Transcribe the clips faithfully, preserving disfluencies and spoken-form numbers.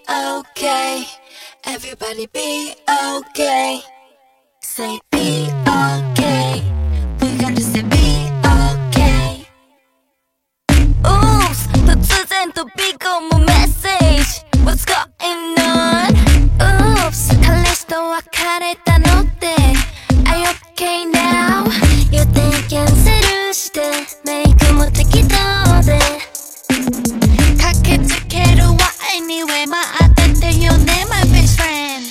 okay. Everybody be okay. Say be okay. We gotta say be okay. Oops, 突然飛び込むメッセージ What's going on? Oops, 彼氏と別れたのって Are you okay now? 予定キャンセルしてメイクも適当で駆けつけるわ Anyway 待っててよね My best friend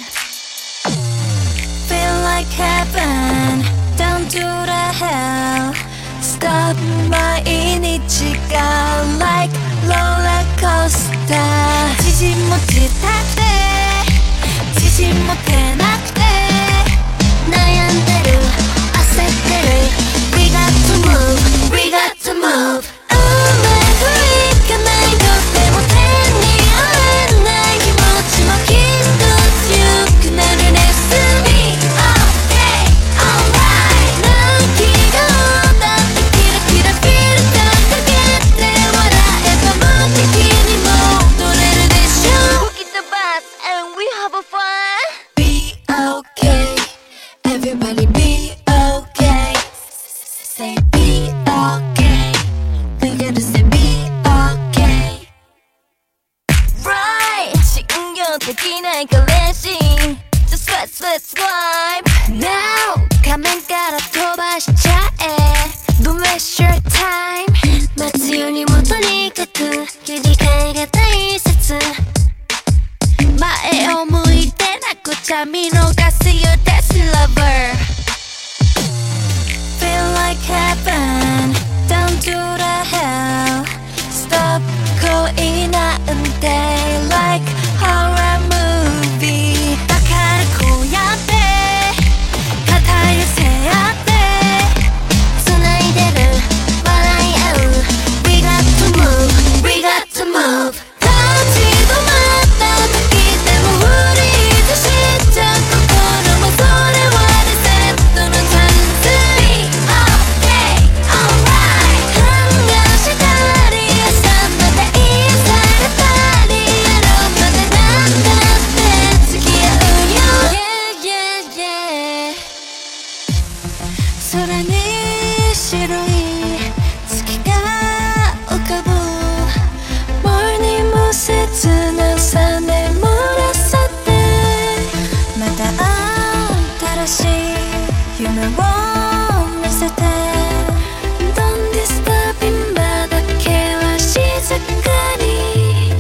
Feel like heaven Down to the hell Stop 毎日が Like roller coaster 自信持ちたくて自信持てなくて悩んでる焦ってる We got to move We got to move うまくいかないとでも手に負えない気持ちもきっと強くなるね Be okay, alright 泣き顔だってキラキラフィルターかけて笑えば無敵に戻れるでしょ Look at the bus and we have a fun Be okay Everybody be okay Say be okay We gotta say be okay Right 信用できない彼氏 Just swipe swipe swipe Now 画面から飛ばしちゃえ Don't waste your time 待つよりもとにかく切り替えが大切前を向いてなくちゃ見逃すよ That's lover Feel like heaven Down to the hell Stop 恋なんて Like horror movie だからこうやって肩寄せ合って繋いでる笑い合う We got to move We got to move 立ち止まった時でもフリーズしちゃう心もそれはリセットのチャンス Be okay, alright 話したり朝まで癒されたり夜までなんだって付き合うよ Yeah, yeah, yeah 空に白い月が浮かぶ Morning も切なさ眠らせてまた新しい夢を見せて Don't disturb me まだけは静かに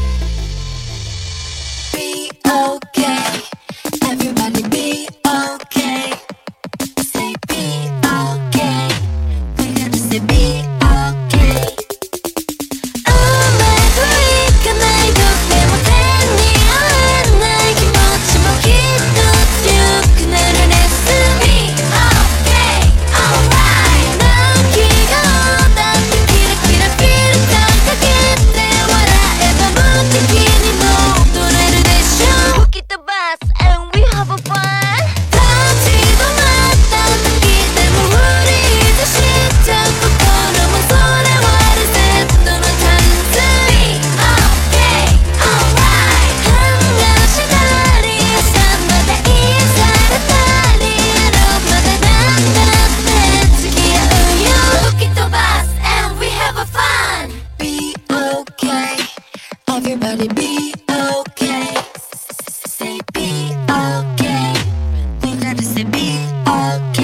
Be okay Everybody be okay Say be okay We gotta say be okay うまくいかないとでも手に負えない気持ちもきっと強くなるね Be okay, alright 泣き顔だってキラキラフィルターかけて笑えば無敵に戻れるでしょ Look at the bus and we have a fun 立ち止まった時でもフリーズしちゃう心もそれはリセットのチャンス Be okay, alright 話したり朝まで癒されたり夜までなんだって付き合うよ Look at the bus and we have a fun Be okay Everybody be okay Say be okay We gotta say be okay